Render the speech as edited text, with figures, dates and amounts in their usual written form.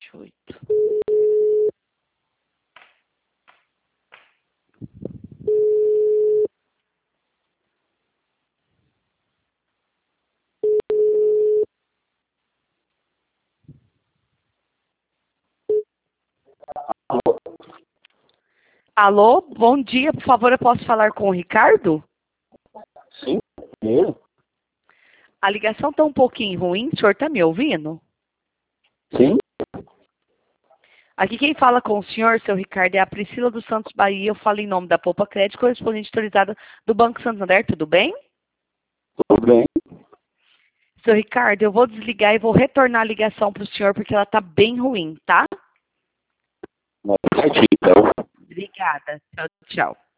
28. Alô, bom dia, por favor, eu posso falar com o Ricardo? Sim, eu? A ligação está um pouquinho ruim, o senhor está me ouvindo? Sim, Aqui quem fala com o senhor, seu Ricardo, é a Priscila dos Santos Bahia. Eu falo em nome da Poupa Crédito, correspondente autorizada do Banco Santander, tudo bem? tudo bem. Seu Ricardo, eu vou desligar e vou retornar a ligação para o senhor, porque ela está bem ruim, tá? Certinho, então. Obrigada. Tchau, tchau.